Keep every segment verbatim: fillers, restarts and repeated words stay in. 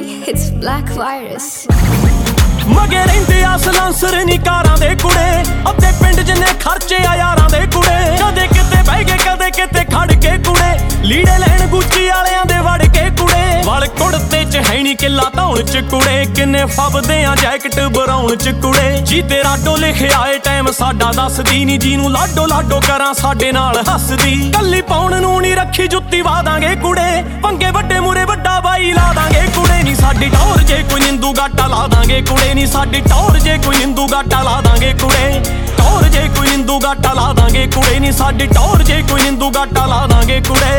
It's Black Virus. ਮਗੇ ਰਹਿੰਦੇ ਆ silencer ਨੀ ਕਾਰਾਂ ਦੇ ਕੁੜੇ, ਅੱਧੇ ਪਿੰਡ ਜਿੰਨੇ ਖਰਚੇ ਆ ਯਾਰਾਂ ਦੇ ਕੁੜੇ। ਕਦੇ ਕਿਤੇ ਬਹਿ ਗਏ ਕਦੇ ਕਿਤੇ ਖੜ ਕੇ ਕੁੜੇ, ਲੀੜੇ ਲੈਣ ਗੁੱਚੀ ਵਾਲਿਆਂ ਦੇ ਵੜ ਕੇ ਕੁੜੇ। ਵਲ ਕੁੜਤੇ ਚ ਹੈ ਨੀ ਕਿੱਲਾ ਧੌਣ ਚ ਕੁੜੇ, ਕਿੰਨੇ ਫੱਬਦੇ ਆ ਜੈਕਟ ਬਰਾਉਣ ਚ ਕੁੜੇ। ਜੀ ਤੇਰਾ ਡੋ ਲਿਖਿਆ ਏ ਟਾਈਮ ਸਾਡਾ ਦੱਸਦੀ ਨੀ, ਜੀ ਨੂੰ ਲਾਡੋ ਲਾਡੋ ਕਰਾਂ ਸਾਡੇ ਨਾਲ ਹੱਸਦੀ। ਕੱਲੀ ਪਾਉਣ ਨੂੰ ਨੀ ਰੱਖੀ ਜੁੱਤੀ ਵਾ ਦਾਂਗੇ ਕੁੜੇ, ਪੰਗੇ ਵੱਡੇ ਮੂਰੇ ਵੱਡਾ ਬਾਈ ਲਾ ਦਾਂਗੇ ਕੁੜੇ। ਨੀ ਸਾਡੀ ਟੌਰ ਜੇ ਕੋਈ ਨਿੰਦੂ ਗਾਟਾ ਲਾ ਦਾਂਗੇ ਕੁੜੇ, ਨੀ ਸਾਡੀ ਟੌਰ ਜੇ ਕੋਈ ਨਿੰਦੂ ਗਾਟਾ ਲਾ ਦਾਂਗੇ ਕੁੜੇ। ਟੌਰ ਜੇ ਕੋਈ ਨਿੰਦੂ ਗਾਟਾ ਲਾ ਦਾਂਗੇ ਕੁੜੇ, ਨੀ ਸਾਡੀ ਟੌਰ ਜੇ ਕੋਈ ਨਿੰਦੂ ਗਾਟਾ ਲਾ ਦਾਂਗੇ ਕੁੜੇ।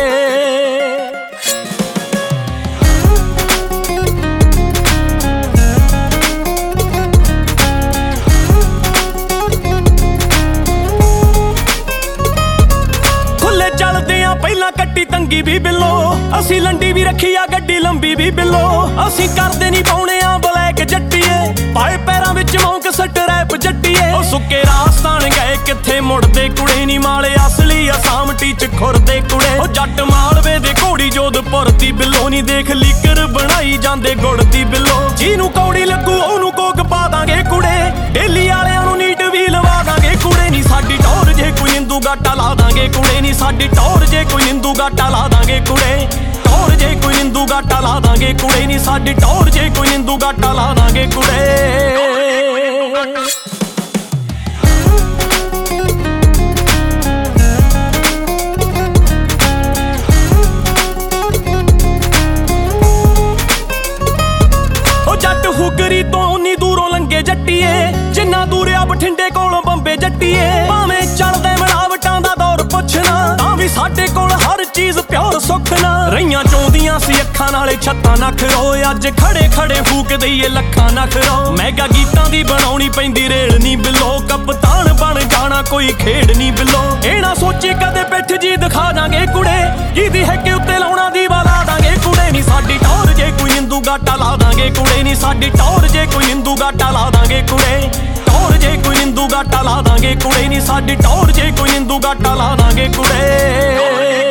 ਪਹਿਲਾਂ ਕੱਟੀ ਤੰਗੀ ਵੀ ਬਿੱਲੋ, ਅਸੀਂ ਲੰਡੀ ਵੀ ਰੱਖੀ ਆ ਗੱਡੀ ਲੰਬੀ ਵੀ ਬਿੱਲੋ। ਅਸੀਂ ਕਰਦੇ ਨੀ ਪਾਉਣੇ ਆ ਬਲੈਕ ਜੱਟੀਏ, ਪਾਏ ਪੈਰਾਂ ਵਿੱਚ ਮੌਂਕ ਸੱਟ ਰੈਪ ਜੱਟੀਏ। ਉਹ ਸੁੱਕੇ ਰਾਸਤਾਨ ਗਏ ਕਿੱਥੇ ਮੁੜਦੇ ਕੁੜੇ, ਨੀ ਮਾਲੇ ਅਸਲੀ ਅਸਾਮ ਟੀਚ ਖੁਰਦੇ ਕੁੜੇ। ਉਹ ਜੱਟ ਮਾਲਵੇ ਦੇ ਘੋੜੀ ਜੋਧਪੁਰ ਦੀ ਬਿੱਲੋ, ਨੀ ਦੇਖ ਲੀਕਰ ਬਣਾਈ ਜਾਂਦੇ ਗੁੜ ਦੀ ਬਿੱਲੋ। ਜਿਹਨੂੰ ਕੌੜੀ ਲੱਗੂ ਉਹਨੂੰ ਕੋਕ ਪਾ ਦਾਂਗੇ ਕੁੜੇ, ਡੇਲੀ ਵਾਲਿਆਂ ਨੂੰ ਨੀਟ ਵੀ ਲਵਾ ਦਾਂਗੇ ਕੁੜੇ। ਨੀ ਸਾਡੀ ਟੌਰ ਜੇ ਕੋਈ ਨਿੰਦੂ ਗਾਟਾ ਲਾ ਦਾਂਗੇ ਕੁੜੇ, ਨੀ ਸਾਡੀ ਟੌਰ ਜੇ ਕੋਈ ਨਿੰਦੂ ਗਾਟਾ ਲਾ ਦਾਂਗੇ ਕੁੜੇ। ਟੌਰ ਜੇ ਕੋਈ ਨਿੰਦੂ ਗਾਟਾ ਲਾ ਦਾਂਗੇ ਕੁੜੇ, ਨੀ ਸਾਡੀ ਟੌਰ ਜੇ ਕੋਈ ਨਿੰਦੂ ਗਾਟਾ ਲਾ ਦਾਂਗੇ ਕੁੜੇ। ਉਹ ਜੱਟ ਹੁਗਰੀ ਤੋਂ ਉਨੀ ਦੂਰੋਂ ਲੰਗੇ ਜੱਟੀਏ, ਜਿੰਨਾ ਦੂਰ ਆ ਬਠਿੰਡੇ ਕੋਲੋਂ ਬੰਬੇ ਜੱਟੀਏ। ਭਾਵੇਂ ਚੱਲਦੇ ਮਿਲਾਵਟਾਂ ਦਾ ਦੌਰ ਪੁੱਛਣਾ, ਤਾਂ ਵੀ ਸਾਡੇ ਕੋਲ ਹਰ ਚੀਜ਼ ਪਿਓਰ ਸੁੱਖ ਨਾ। ਰਹੀਆਂ ਚਾਹੁੰਦੀਆਂ ਸੀ ਅੱਖਾਂ ਨਾਲੇ ਛੱਤਾਂ ਨੱਖ ਰੋ, ਅੱਜ ਖੜੇ ਖੜੇ ਫੂਕ ਦਈਏ ਲੱਖਾਂ ਨੱਖ ਰੋ। ਮੈਗਾ ਗੀਤਾਂ ਦੀ ਬਣਾਉਣੀ ਪੈਂਦੀ ਰੇਲ ਨੀ ਬਿੱਲੋ, ਕਪਤਾਨ ਬਣ ਜਾਣਾ ਕੋਈ ਖੇਡ ਨੀ ਬਿੱਲੋ। ਇਹ ਨਾ ਸੋਚੀ ਕਦੇ ਪਿੱਠ ਜੀ ਦਿਖਾ ਦਾਂਗੇ ਕੁੜੇ, ਜਿਹਦੀ ਹੈਕੇ ਉੱਤੇ ਲਾਉਣਾ ਦੀਵਾ ਲਾ ਦਾਂਗੇ ਕੁੜੇ। ਨੀ ਸਾਡੀ ਟੌਰ ਜੇ ਕੋਈ ਨਿੰਦੂ ਗਾਟਾ ਲਾ ਦਾਂਗੇ ਕੁੜੇ, ਨੀ ਸਾਡੀ ਟੌਰ ਜੇ ਕੋਈ ਨਿੰਦੂ ਗਾਟਾ ਲਾ ਦਾਂਗੇ ਕੁੜੇ। ਟੌਰ ਜੇ ਕੋਈ ਨਿੰਦੂ ਗਾਟਾ ਲਾ ਦਾਂਗੇ ਕੁੜੇ, ਨੀ ਸਾਡੀ ਟੌਰ ਜੇ ਕੋਈ ਨਿੰਦੂ ਗਾਟਾ ਲਾ ਦਾਂਗੇ ਕੁੜੇ।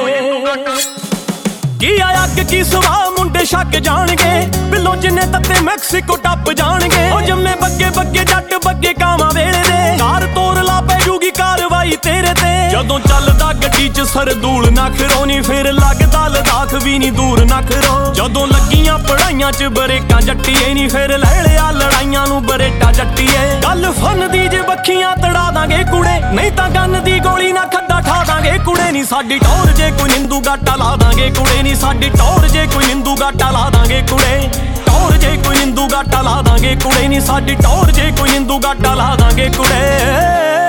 ਕੀ ਆ ਅੱਗ ਕੀ ਸਵਾਹ ਮੁੰਡੇ ਛੱਕ ਜਾਣਗੇ, ਬਿੱਲੋ ਜਿੰਨੇ ਤੱਤੇ ਮੈਕਸੀਕੋ ਟੱਪ ਜਾਣਗੇ। ਉਹ ਜੰਮੇ ਬੱਗੇ ਬੱਗੇ ਜੱਟ ਬੱਗੇ ਕਾਵਾਂ ਵੇਲੇ ਦੇ, ਕਾਰ ਤੋਰ ਲਾ ਪੈ ਜੂਗੀ ਕਾਰਵਾਈ ਤੇਰੇ ਤੇ। ਜਦੋਂ ਚੱਲਦਾ ਗੱਡੀ ਚ ਸਰਦੂਲ ਨਾ ਖਰੋਣੀ, ਫਿਰ ਲੱਗਦਾ ਲਦਾਖ ਵੀ ਨੀ ਦੂਰ ਨਾ ਖਰੋ। ਜਦੋਂ ਲੱਗੀਆਂ ਪੜਾਈਆਂ ਚ ਬਰੇਕਾਂ ਜੱਟੀਏ, ਨੀ ਫਿਰ ਲੈ ਲਿਆ ਲੜਾਈਆਂ ਨੂੰ ਬਰੇਟਾ ਜੱਟੀਏ। ਗੱਲ ਫਨ ਦੀ ਜੇ ਬੱਖੀਆਂ ਤੜਾ ਦਾਂਗੇ ਕੁੜੇ, ਨਹੀਂ ਤਾਂ ਗੰਨ ਦੀ ਗੋਲੀ ਨਾ ਖੱਦਾ ਠਾ ਦਾਂਗੇ ਕੁੜੇ। ਨੀ ਸਾਡੀ ਟੌਰ ਜੇ ਕੋਈ ਨਿੰਦੂ ਗਾਟਾ ਲਾ ਦਾਂਗੇ ਕੁੜੇ, ਨੀ ਸਾਡੀ ਟੌਰ ਜੇ ਕੋਈ ਨਿੰਦੂ ਗਾਟਾ ਲਾ ਦਾਂਗੇ ਕੁੜੇ। ਟੌਰ ਜੇ ਕੋਈ ਨਿੰਦੂ ਗਾਟਾ ਲਾ ਦਾਂਗੇ ਕੁੜੇ, ਨੀ ਸਾਡੀ ਟੌਰ ਜੇ ਕੋਈ ਨਿੰਦੂ ਗਾਟਾ ਲਾ ਦਾਂਗੇ ਕੁੜੇ।